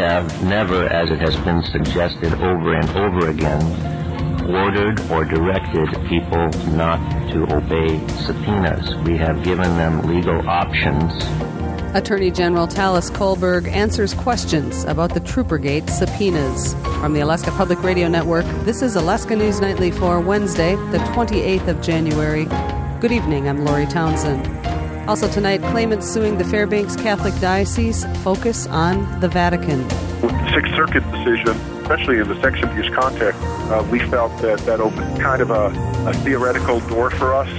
have never, as it has been suggested over and over again, ordered or directed people not to obey subpoenas. We have given them legal options. Attorney General Talis Kolberg answers questions about the Troopergate subpoenas. From the Alaska Public Radio Network, this is Alaska News Nightly for Wednesday, the 28th of January. Good evening, I'm Lori Townsend. Also tonight, claimants suing the Fairbanks Catholic Diocese focus on the Vatican. With the Sixth Circuit decision, especially in the sex abuse context, we felt that opened kind of a theoretical door for us.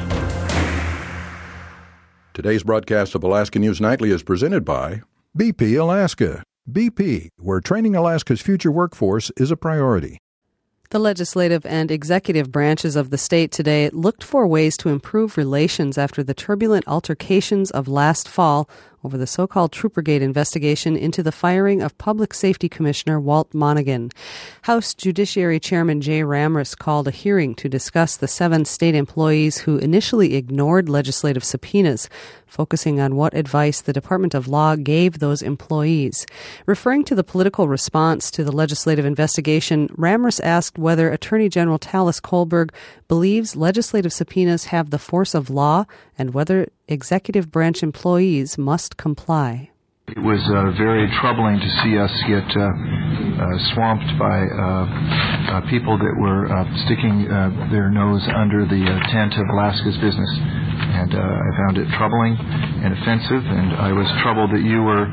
Today's broadcast of Alaska News Nightly is presented by BP Alaska. BP, where training Alaska's future workforce is a priority. The legislative and executive branches of the state today looked for ways to improve relations after the turbulent altercations of last fall over the so-called Troopergate investigation into the firing of Public Safety Commissioner Walt Monaghan. House Judiciary Chairman Jay Ramris called a hearing to discuss the 7 state employees who initially ignored legislative subpoenas, focusing on what advice the Department of Law gave those employees. Referring to the political response to the legislative investigation, Ramris asked whether Attorney General Talis Kolberg believes legislative subpoenas have the force of law and whether executive branch employees must comply. It was very troubling to see us get swamped by people that were sticking their nose under the tent of Alaska's business. And I found it troubling and offensive, and I was troubled that you were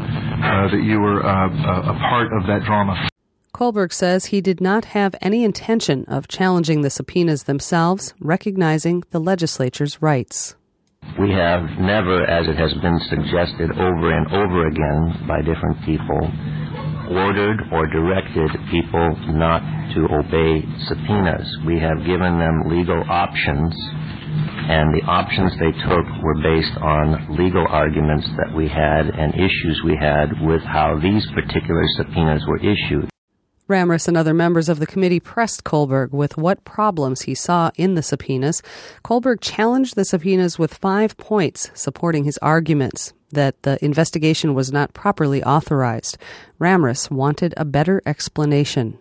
a part of that drama. Kolberg says he did not have any intention of challenging the subpoenas themselves, recognizing the legislature's rights. We have never, as it has been suggested over and over again by different people, ordered or directed people not to obey subpoenas. We have given them legal options, and the options they took were based on legal arguments that we had and issues we had with how these particular subpoenas were issued. Ramris and other members of the committee pressed Kolberg with what problems he saw in the subpoenas. Kolberg challenged the subpoenas with 5 points supporting his arguments that the investigation was not properly authorized. Ramris wanted a better explanation.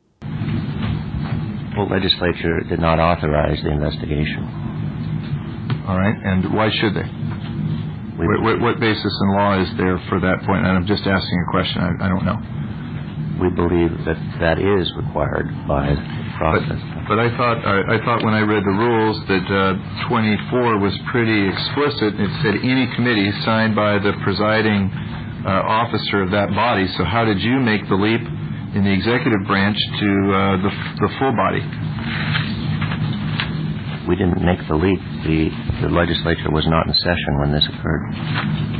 The legislature did not authorize the investigation. All right, and why should they? What basis in law is there for that point? And I'm just asking a question. I don't know. We believe that is required by the process. But I thought when I read the rules that 24 was pretty explicit. It said any committee signed by the presiding officer of that body. So how did you make the leap in the executive branch to the full body? We didn't make the leap. The legislature was not in session when this occurred.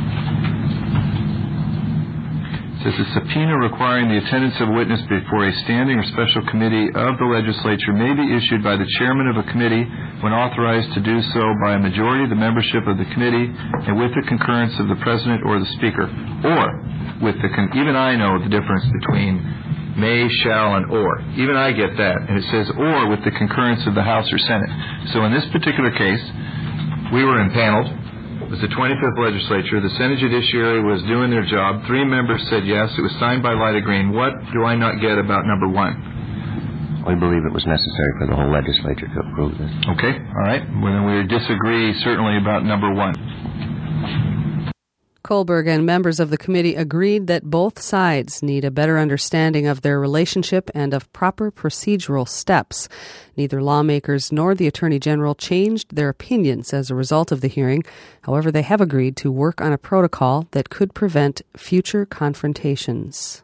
It says a subpoena requiring the attendance of a witness before a standing or special committee of the legislature may be issued by the chairman of a committee when authorized to do so by a majority of the membership of the committee and with the concurrence of the president or the speaker. Or with the even I know the difference between may, shall, and or. Even I get that. And it says or with the concurrence of the House or Senate. So in this particular case, we were impaneled. It was the 25th legislature. The Senate Judiciary was doing their job. 3 members said yes. It was signed by Lyda Green. What do I not get about number 1? We believe it was necessary for the whole legislature to approve this. Okay, all right. Well, then we disagree certainly about number 1. Kolberg and members of the committee agreed that both sides need a better understanding of their relationship and of proper procedural steps. Neither lawmakers nor the Attorney General changed their opinions as a result of the hearing. However, they have agreed to work on a protocol that could prevent future confrontations.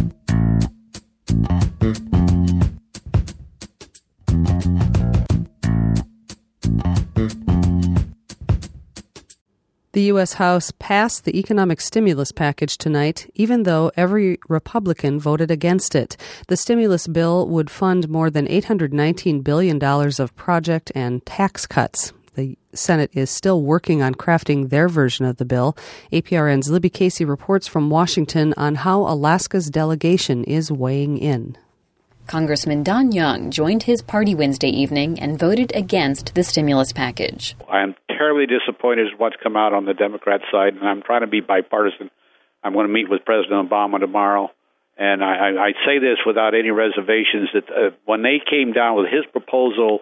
The U.S. House passed the economic stimulus package tonight, even though every Republican voted against it. The stimulus bill would fund more than $819 billion of project and tax cuts. The Senate is still working on crafting their version of the bill. APRN's Libby Casey reports from Washington on how Alaska's delegation is weighing in. Congressman Don Young joined his party Wednesday evening and voted against the stimulus package. I am terribly disappointed with what's come out on the Democrat side, and I'm trying to be bipartisan. I'm going to meet with President Obama tomorrow And I say this without any reservations, that when they came down with his proposal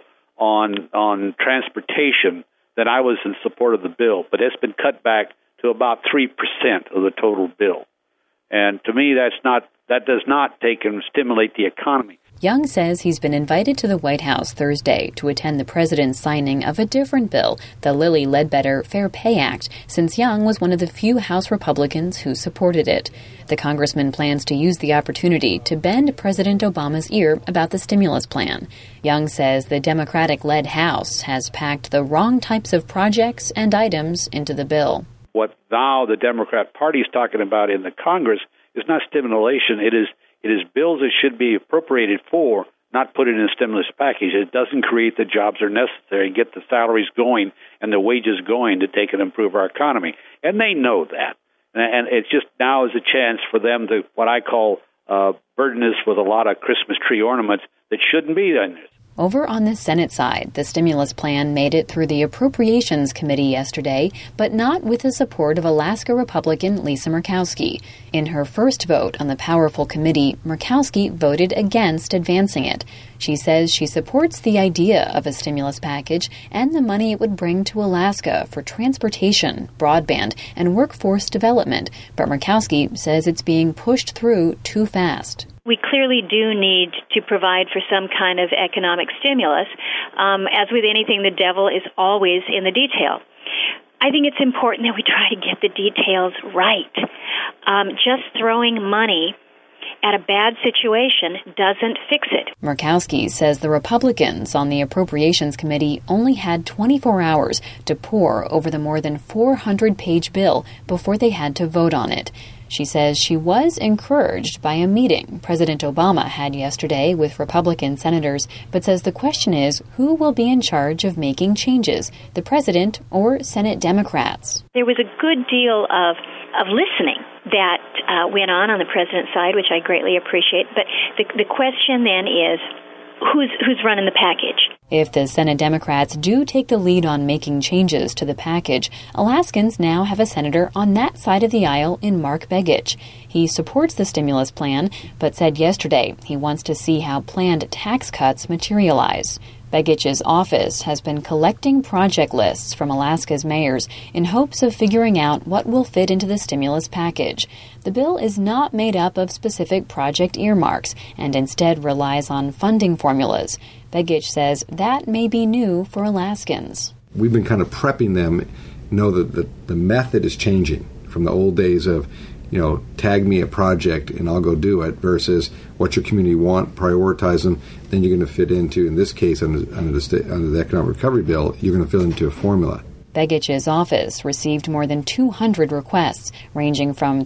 on transportation, then I was in support of the bill. But it's been cut back to about 3% of the total bill. And to me, that does not take and stimulate the economy. Young says he's been invited to the White House Thursday to attend the president's signing of a different bill, the Lilly Ledbetter Fair Pay Act, since Young was one of the few House Republicans who supported it. The congressman plans to use the opportunity to bend President Obama's ear about the stimulus plan. Young says the Democratic-led House has packed the wrong types of projects and items into the bill. What now the Democrat Party is talking about in the Congress is not stimulation. It is bills that should be appropriated for, not put in a stimulus package. It doesn't create the jobs that are necessary and get the salaries going and the wages going to take and improve our economy. And they know that. And it's just now is a chance for them to, what I call, burden us with a lot of Christmas tree ornaments that shouldn't be in there. Over on the Senate side, the stimulus plan made it through the Appropriations Committee yesterday, but not with the support of Alaska Republican Lisa Murkowski. In her first vote on the powerful committee, Murkowski voted against advancing it. She says she supports the idea of a stimulus package and the money it would bring to Alaska for transportation, broadband, and workforce development, but Murkowski says it's being pushed through too fast. We clearly do need to provide for some kind of economic stimulus. As with anything, the devil is always in the detail. I think it's important that we try to get the details right. Just throwing money at a bad situation doesn't fix it. Murkowski says the Republicans on the Appropriations Committee only had 24 hours to pore over the more than 400-page bill before they had to vote on it. She says she was encouraged by a meeting President Obama had yesterday with Republican senators, but says the question is who will be in charge of making changes, the president or Senate Democrats. There was a good deal of listening that went on the president's side, which I greatly appreciate. But the question then is, who's running the package? If the Senate Democrats do take the lead on making changes to the package, Alaskans now have a senator on that side of the aisle in Mark Begich. He supports the stimulus plan, but said yesterday he wants to see how planned tax cuts materialize. Begich's office has been collecting project lists from Alaska's mayors in hopes of figuring out what will fit into the stimulus package. The bill is not made up of specific project earmarks and instead relies on funding formulas. Begich says that may be new for Alaskans. We've been kind of prepping them, know that the method is changing from the old days of, tag me a project and I'll go do it versus what your community want, prioritize them, then you're going to fit into, in this case, under the Economic Recovery Bill, you're going to fit into a formula. Begich's office received more than 200 requests, ranging from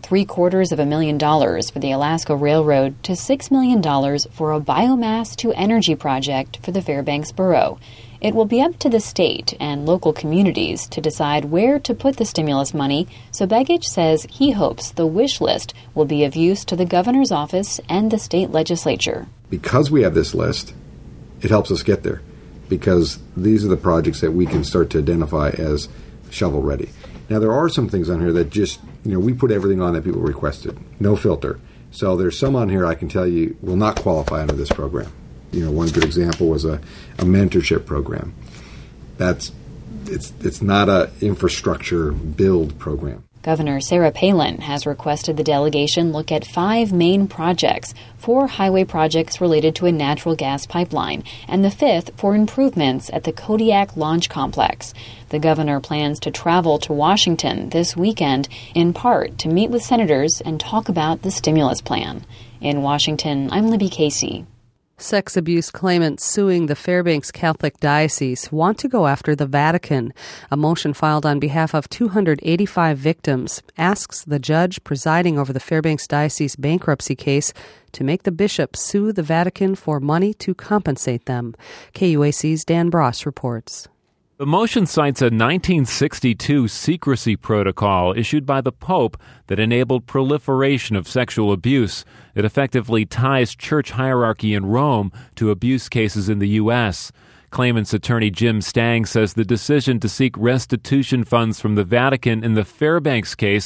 $750,000 for the Alaska Railroad to $6 million for a biomass-to-energy project for the Fairbanks Borough. It will be up to the state and local communities to decide where to put the stimulus money, so Begich says he hopes the wish list will be of use to the governor's office and the state legislature. Because we have this list, it helps us get there, because these are the projects that we can start to identify as shovel-ready. Now, there are some things on here that just, we put everything on that people requested, no filter. So there's some on here I can tell you will not qualify under this program. One good example was a mentorship program. It's not a infrastructure build program. Governor Sarah Palin has requested the delegation look at 5 main projects, 4 highway projects related to a natural gas pipeline, and the 5th for improvements at the Kodiak Launch Complex. The governor plans to travel to Washington this weekend, in part to meet with senators and talk about the stimulus plan. In Washington, I'm Libby Casey. Sex abuse claimants suing the Fairbanks Catholic Diocese want to go after the Vatican. A motion filed on behalf of 285 victims asks the judge presiding over the Fairbanks Diocese bankruptcy case to make the bishop sue the Vatican for money to compensate them. KUAC's Dan Bross reports. The motion cites a 1962 secrecy protocol issued by the Pope that enabled proliferation of sexual abuse. It effectively ties church hierarchy in Rome to abuse cases in the U.S. Claimant's attorney Jim Stang says the decision to seek restitution funds from the Vatican in the Fairbanks case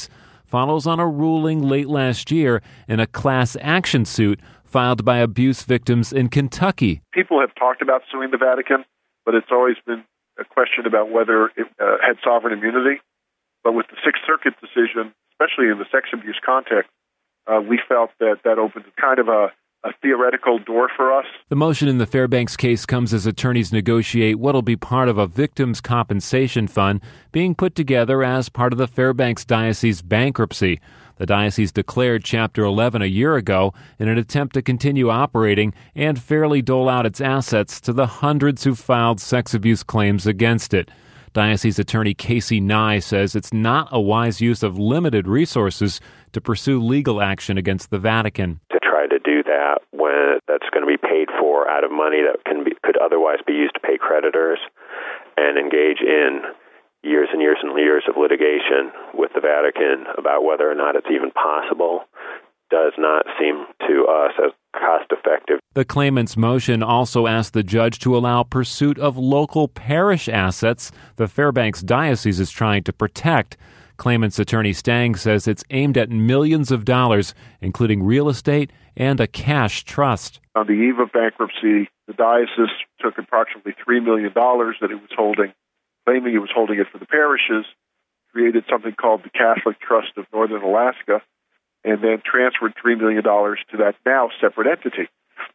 follows on a ruling late last year in a class action suit filed by abuse victims in Kentucky. People have talked about suing the Vatican, but it's always been a question about whether it had sovereign immunity. But with the Sixth Circuit decision, especially in the sex abuse context, we felt that opened kind of a theoretical door for us. The motion in the Fairbanks case comes as attorneys negotiate what'll be part of a victims' compensation fund being put together as part of the Fairbanks Diocese bankruptcy. The diocese declared Chapter 11 a year ago in an attempt to continue operating and fairly dole out its assets to the hundreds who filed sex abuse claims against it. Diocese Attorney Casey Nye says it's not a wise use of limited resources to pursue legal action against the Vatican. To try to do that when that's going to be paid for out of money that could otherwise be used to pay creditors and engage in years and years and years of litigation with the Vatican about whether or not it's even possible does not seem to us as cost-effective. The claimant's motion also asked the judge to allow pursuit of local parish assets the Fairbanks Diocese is trying to protect. Claimant's attorney Stang says it's aimed at millions of dollars, including real estate and a cash trust. On the eve of bankruptcy, the diocese took approximately $3 million that it was holding, claiming it was holding it for the parishes, created something called the Catholic Trust of Northern Alaska, and then transferred $3 million to that now separate entity.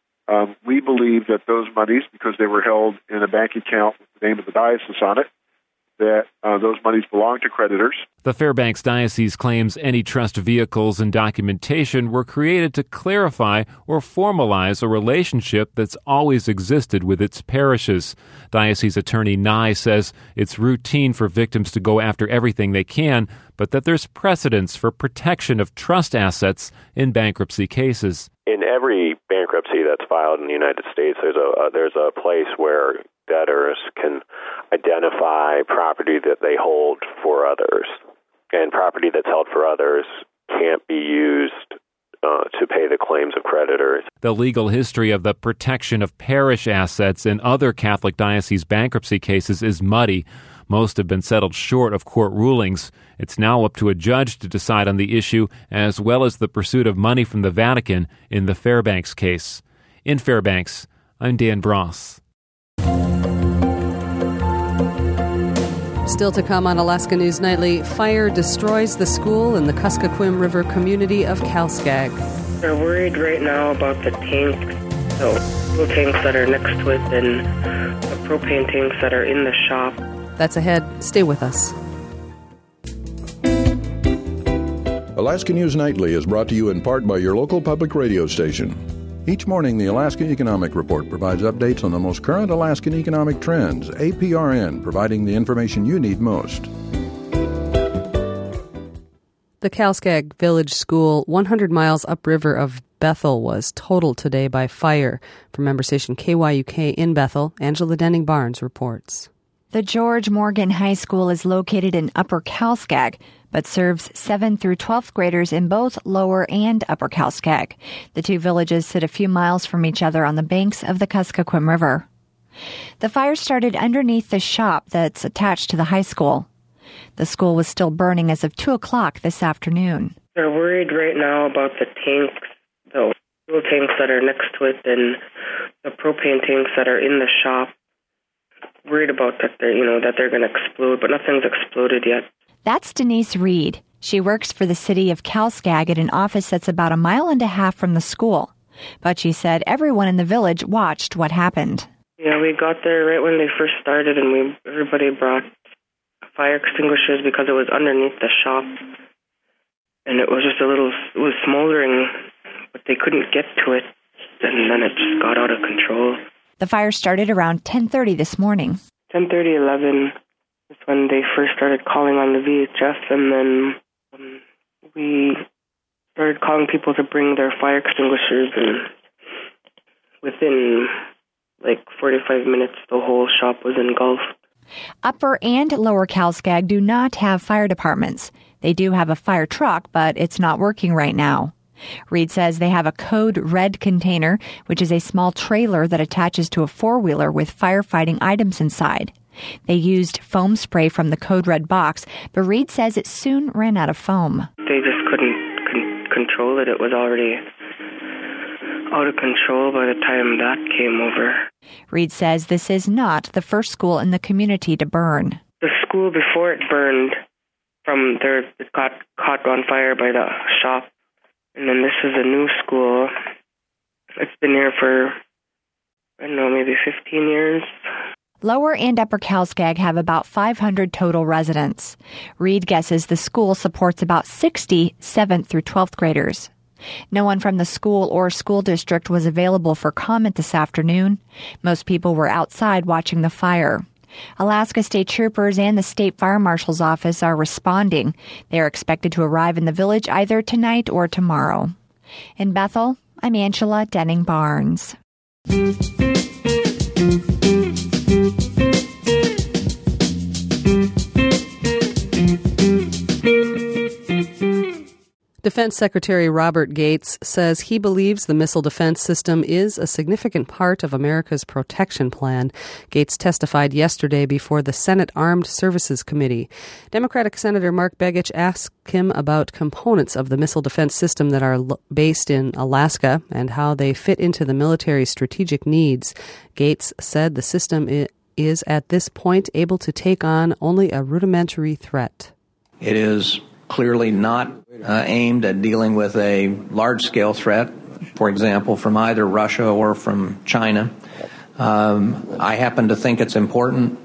We believe that those monies, because they were held in a bank account with the name of the diocese on it, that those monies belong to creditors. The Fairbanks Diocese claims any trust vehicles and documentation were created to clarify or formalize a relationship that's always existed with its parishes. Diocese Attorney Nye says it's routine for victims to go after everything they can, but that there's precedence for protection of trust assets in bankruptcy cases. In every bankruptcy that's filed in the United States, there's a place where debtors can identify property that they hold for others, and property that's held for others can't be used to pay the claims of creditors. The legal history of the protection of parish assets in other Catholic diocese bankruptcy cases is muddy. Most have been settled short of court rulings. It's now up to a judge to decide on the issue, as well as the pursuit of money from the Vatican in the Fairbanks case. In Fairbanks, I'm Dan Bross. Still to come on Alaska News Nightly, fire destroys the school in the Kuskokwim River community of Kalskag. We're worried right now about the tanks, the fuel tanks that are next to it and the propane tanks that are in the shop. That's ahead. Stay with us. Alaska News Nightly is brought to you in part by your local public radio station. Each morning, the Alaska Economic Report provides updates on the most current Alaskan economic trends, APRN providing the information you need most. The Kalskag Village School, 100 miles upriver of Bethel, was totaled today by fire. From member station KYUK in Bethel, Angela Denning-Barnes reports. The George Morgan High School is located in Upper Kalskag, but serves 7th through 12th graders in both Lower and Upper Kalskag. The two villages sit a few miles from each other on the banks of the Kuskokwim River. The fire started underneath the shop that's attached to the high school. The school was still burning as of 2 o'clock this afternoon. We're worried right now about the tanks, the fuel tanks that are next to it and the propane tanks that are in the shop. Worried about that they're going to explode, but nothing's exploded yet. That's Denise Reed. She works for the city of Kalskag at an office that's about 1.5 miles from the school. But she said everyone in the village watched what happened. Yeah, we got there right when they first started, and everybody brought fire extinguishers because it was underneath the shop. And it was just it was smoldering, but they couldn't get to it, and then it just got out of control. The fire started around 10:30 this morning. 10:30, 11 is when they first started calling on the VHF, and then we started calling people to bring their fire extinguishers, and within 45 minutes, the whole shop was engulfed. Upper and Lower Kalskag do not have fire departments. They do have a fire truck, but it's not working right now. Reed says they have a code red container, which is a small trailer that attaches to a four-wheeler with firefighting items inside. They used foam spray from the Code Red box, but Reed says it soon ran out of foam. They just couldn't control it. It was already out of control by the time that came over. Reed says this is not the first school in the community to burn. The school before it burned, it got caught on fire by the shop. And then this is a new school. It's been here for, I don't know, maybe 15 years. Lower and Upper Calskag have about 500 total residents. Reed guesses the school supports about 60 7th through 12th graders. No one from the school or school district was available for comment this afternoon. Most people were outside watching the fire. Alaska State Troopers and the State Fire Marshal's office are responding. They are expected to arrive in the village either tonight or tomorrow. In Bethel, I'm Angela Denning-Barnes. Defense Secretary Robert Gates says he believes the missile defense system is a significant part of America's protection plan. Gates testified yesterday before the Senate Armed Services Committee. Democratic Senator Mark Begich asked him about components of the missile defense system that are based in Alaska and how they fit into the military's strategic needs. Gates said the system is at this point able to take on only a rudimentary threat. It is clearly not aimed at dealing with a large-scale threat, for example, from either Russia or from China. I happen to think it's important.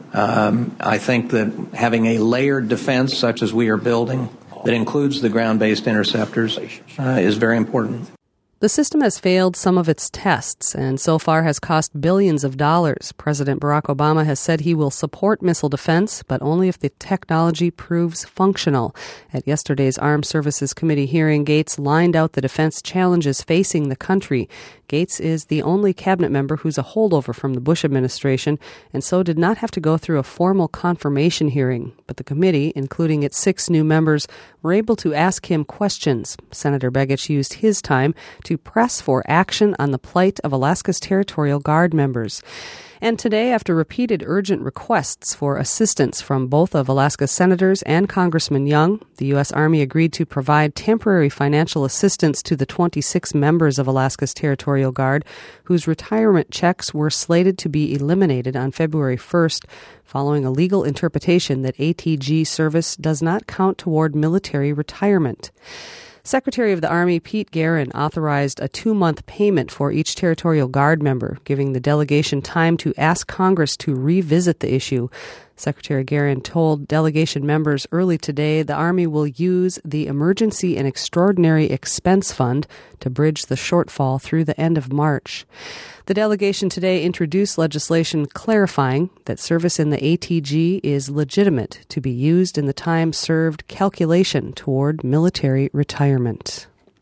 I think that having a layered defense such as we are building that includes the ground-based interceptors is very important. The system has failed some of its tests and so far has cost billions of dollars. President Barack Obama has said he will support missile defense, but only if the technology proves functional. At yesterday's Armed Services Committee hearing, Gates lined out the defense challenges facing the country. Gates is the only cabinet member who's a holdover from the Bush administration and so did not have to go through a formal confirmation hearing. But the committee, including its 6 new members, were able to ask him questions. Senator Begich used his time to press for action on the plight of Alaska's Territorial Guard members. And today, after repeated urgent requests for assistance from both of Alaska's senators and Congressman Young, the U.S. Army agreed to provide temporary financial assistance to the 26 members of Alaska's Territorial Guard, whose retirement checks were slated to be eliminated on February 1st, following a legal interpretation that ATG service does not count toward military retirement. Secretary of the Army Pete Guerin authorized a 2-month payment for each Territorial Guard member, giving the delegation time to ask Congress to revisit the issue. Secretary Guerin told delegation members early today the Army will use the Emergency and Extraordinary Expense Fund to bridge the shortfall through the end of March. The delegation today introduced legislation clarifying that service in the ATG is legitimate to be used in the time served calculation toward military retirement.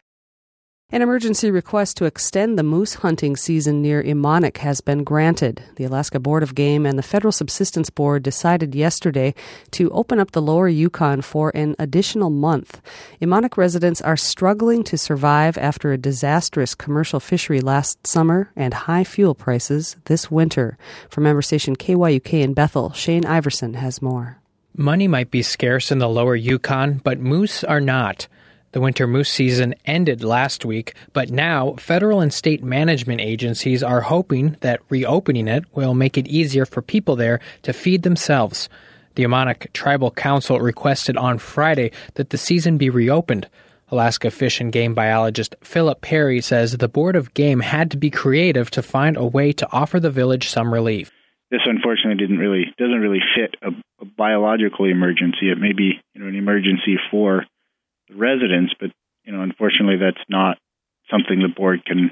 An emergency request to extend the moose hunting season near Emonic has been granted. The Alaska Board of Game and the Federal Subsistence Board decided yesterday to open up the Lower Yukon for an additional month. Emonic residents are struggling to survive after a disastrous commercial fishery last summer and high fuel prices this winter. From member station KYUK in Bethel, Shane Iverson has more. Money might be scarce in the Lower Yukon, but moose are not. The winter moose season ended last week, but now federal and state management agencies are hoping that reopening it will make it easier for people there to feed themselves. The Emonic Tribal Council requested on Friday that the season be reopened. Alaska Fish and Game biologist Philip Perry says the Board of Game had to be creative to find a way to offer the village some relief. This unfortunately doesn't really fit a biological emergency. It may be an emergency for residents, but unfortunately that's not something the board can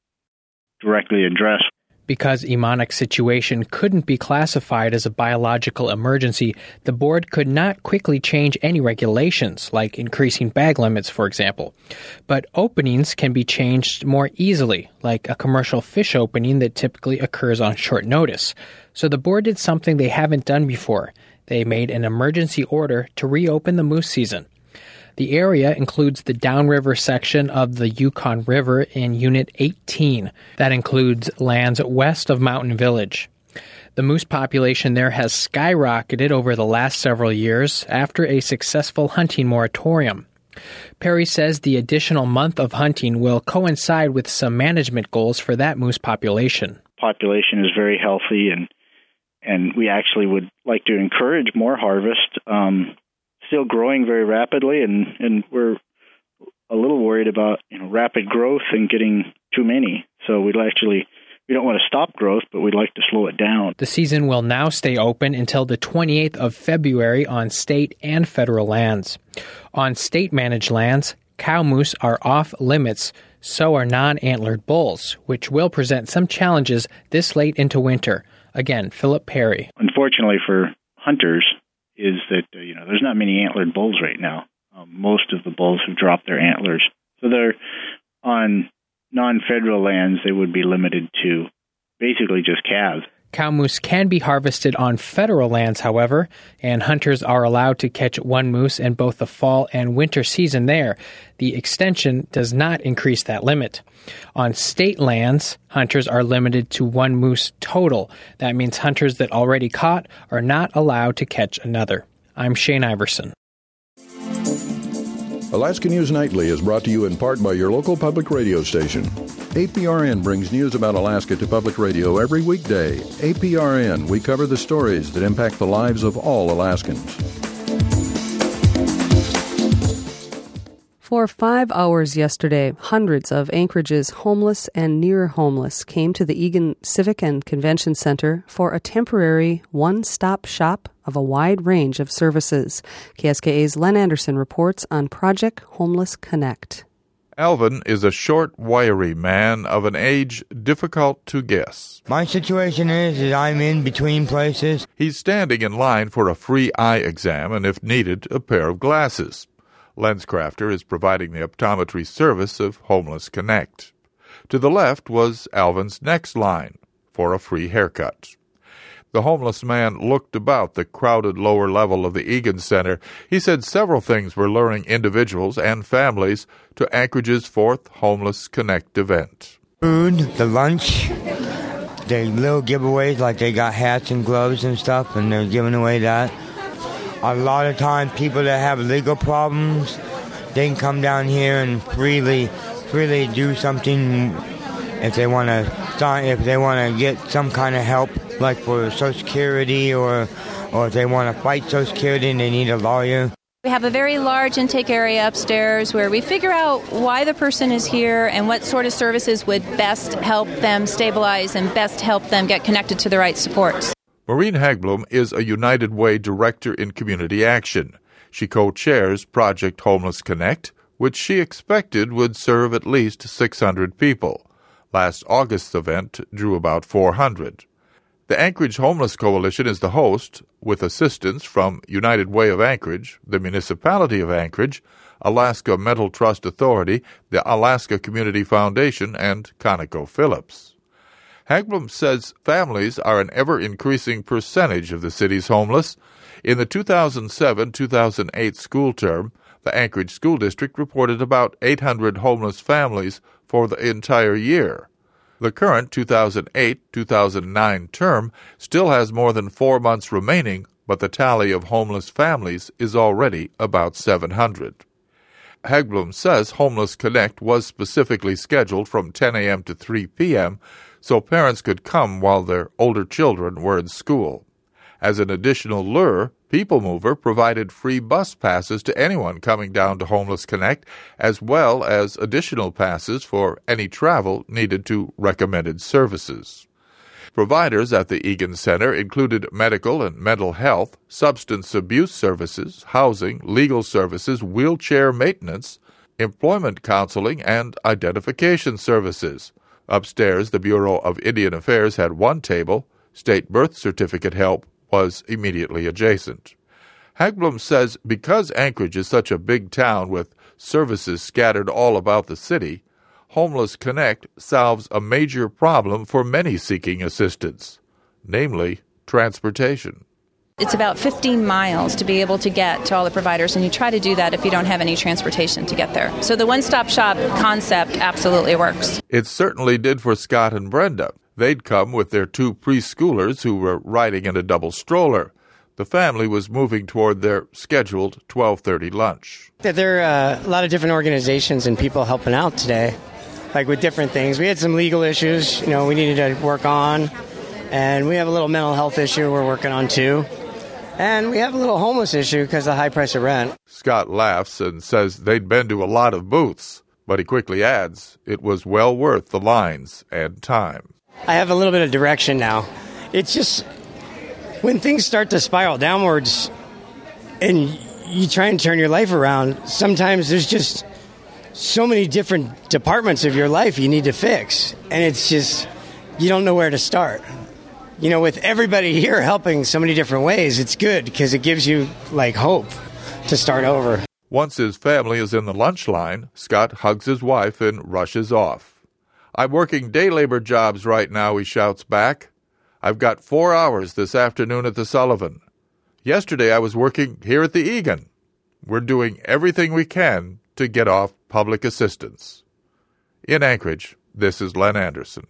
directly address. Because Emonic's situation couldn't be classified as a biological emergency, the board could not quickly change any regulations, like increasing bag limits, for example. But openings can be changed more easily, like a commercial fish opening that typically occurs on short notice. So the board did something they haven't done before. They made an emergency order to reopen the moose season. The area includes the downriver section of the Yukon River in Unit 18. That includes lands west of Mountain Village. The moose population there has skyrocketed over the last several years after a successful hunting moratorium. Perry says the additional month of hunting will coincide with some management goals for that moose population. Population is very healthy, and we actually would like to encourage more harvest. Still growing very rapidly, and we're a little worried about rapid growth and getting too many. So we don't want to stop growth, but we'd like to slow it down. The season will now stay open until the 28th of February on state and federal lands. On state-managed lands, cow moose are off limits, so are non-antlered bulls, which will present some challenges this late into winter. Again, Philip Perry. Unfortunately for hunters is that there's not many antlered bulls right now. Most of the bulls have dropped their antlers. So they're on non-federal lands, they would be limited to basically just calves. Cow moose can be harvested on federal lands, however, and hunters are allowed to catch one moose in both the fall and winter season there. The extension does not increase that limit. On state lands, hunters are limited to one moose total. That means hunters that already caught are not allowed to catch another. I'm Shane Iverson. Alaska News Nightly is brought to you in part by your local public radio station. APRN brings news about Alaska to public radio every weekday. APRN, we cover the stories that impact the lives of all Alaskans. For 5 hours yesterday, hundreds of Anchorage's homeless and near homeless came to the Egan Civic and Convention Center for a temporary one-stop shop of a wide range of services. KSKA's Len Anderson reports on Project Homeless Connect. Alvin is a short, wiry man of an age difficult to guess. My situation is I'm in between places. He's standing in line for a free eye exam and, if needed, a pair of glasses. LensCrafter is providing the optometry service of Homeless Connect. To the left was Alvin's next line, for a free haircut. The homeless man looked about the crowded lower level of the Egan Center. He said several things were luring individuals and families to Anchorage's fourth Homeless Connect event. Food, the lunch, the little giveaways, like they got hats and gloves and stuff, and they're giving away that. A lot of times, people that have legal problems, they can come down here and freely do something if they want to get some kind of help, like for Social Security, or if they want to fight Social Security and they need a lawyer. We have a very large intake area upstairs where we figure out why the person is here and what sort of services would best help them stabilize and best help them get connected to the right supports. Maureen Hagblom is a United Way Director in Community Action. She co-chairs Project Homeless Connect, which she expected would serve at least 600 people. Last August's event drew about 400. The Anchorage Homeless Coalition is the host, with assistance from United Way of Anchorage, the Municipality of Anchorage, Alaska Mental Trust Authority, the Alaska Community Foundation, and ConocoPhillips. Hagblom says families are an ever-increasing percentage of the city's homeless. In the 2007-2008 school term, the Anchorage School District reported about 800 homeless families for the entire year. The current 2008-2009 term still has more than 4 months remaining, but the tally of homeless families is already about 700. Hagblom says Homeless Connect was specifically scheduled from 10 a.m. to 3 p.m., so parents could come while their older children were in school. As an additional lure, People Mover provided free bus passes to anyone coming down to Homeless Connect, as well as additional passes for any travel needed to recommended services. Providers at the Egan Center included medical and mental health, substance abuse services, housing, legal services, wheelchair maintenance, employment counseling, and identification services. Upstairs, the Bureau of Indian Affairs had one table. State birth certificate help was immediately adjacent. Hagblom says because Anchorage is such a big town with services scattered all about the city, Homeless Connect solves a major problem for many seeking assistance, namely transportation. It's about 15 miles to be able to get to all the providers, and you try to do that if you don't have any transportation to get there. So the one-stop shop concept absolutely works. It certainly did for Scott and Brenda. They'd come with their 2 preschoolers who were riding in a double stroller. The family was moving toward their scheduled 12:30 lunch. There are a lot of different organizations and people helping out today, like with different things. We had some legal issues, we needed to work on, and we have a little mental health issue we're working on too. And we have a little homeless issue because of the high price of rent. Scott laughs and says they'd been to a lot of booths, but he quickly adds it was well worth the lines and time. I have a little bit of direction now. It's just when things start to spiral downwards and you try and turn your life around, sometimes there's just so many different departments of your life you need to fix. And it's just, you don't know where to start. With everybody here helping so many different ways, it's good because it gives you, hope to start over. Once his family is in the lunch line, Scott hugs his wife and rushes off. I'm working day labor jobs right now, he shouts back. I've got 4 hours this afternoon at the Sullivan. Yesterday I was working here at the Egan. We're doing everything we can to get off public assistance. In Anchorage, this is Len Anderson.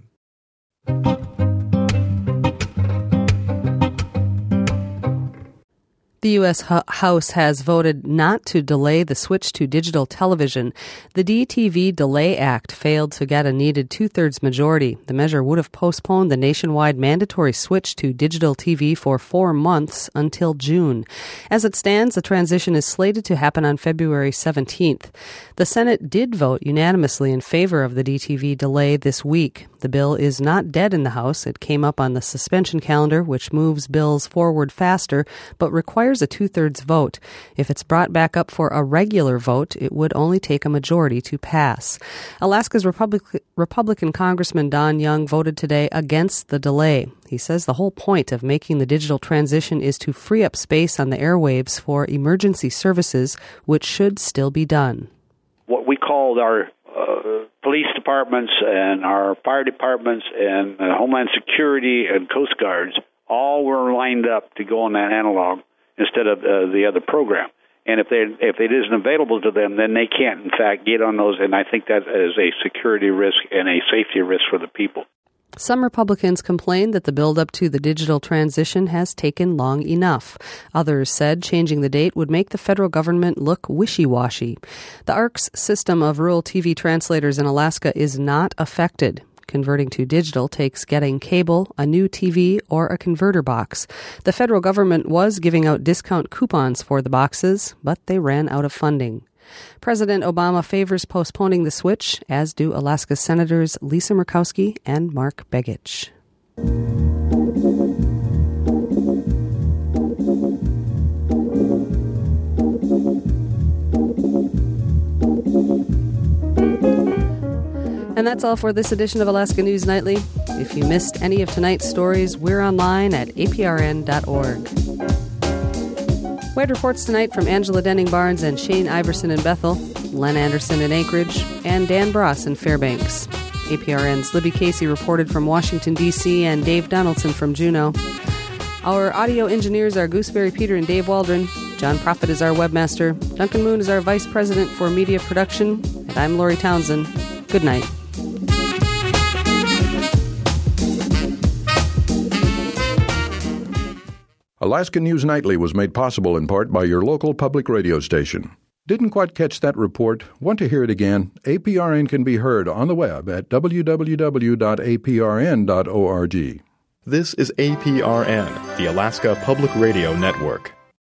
The U.S. House has voted not to delay the switch to digital television. The DTV Delay Act failed to get a needed 2/3 majority. The measure would have postponed the nationwide mandatory switch to digital TV for 4 months until June. As it stands, the transition is slated to happen on February 17th. The Senate did vote unanimously in favor of the DTV delay this week. The bill is not dead in the House. It came up on the suspension calendar, which moves bills forward faster, but requires a 2/3 vote. If it's brought back up for a regular vote, it would only take a majority to pass. Alaska's Republican Congressman Don Young voted today against the delay. He says the whole point of making the digital transition is to free up space on the airwaves for emergency services, which should still be done. What we called our police departments and our fire departments and Homeland Security and Coast Guards all were lined up to go on that analog instead of the other program. And if it isn't available to them, then they can't, in fact, get on those. And I think that is a security risk and a safety risk for the people. Some Republicans complained that the build-up to the digital transition has taken long enough. Others said changing the date would make the federal government look wishy-washy. The ARC's system of rural TV translators in Alaska is not affected. Converting to digital takes getting cable, a new TV, or a converter box. The federal government was giving out discount coupons for the boxes, but they ran out of funding. President Obama favors postponing the switch, as do Alaska Senators Lisa Murkowski and Mark Begich. And that's all for this edition of Alaska News Nightly. If you missed any of tonight's stories, we're online at aprn.org. We had reports tonight from Angela Denning-Barnes and Shane Iverson in Bethel, Len Anderson in Anchorage, and Dan Bross in Fairbanks. APRN's Libby Casey reported from Washington, D.C., and Dave Donaldson from Juneau. Our audio engineers are Gooseberry Peter and Dave Waldron. John Prophet is our webmaster. Duncan Moon is our vice president for media production. And I'm Lori Townsend. Good night. Alaska News Nightly was made possible in part by your local public radio station. Didn't quite catch that report? Want to hear it again? APRN can be heard on the web at www.aprn.org. This is APRN, the Alaska Public Radio Network.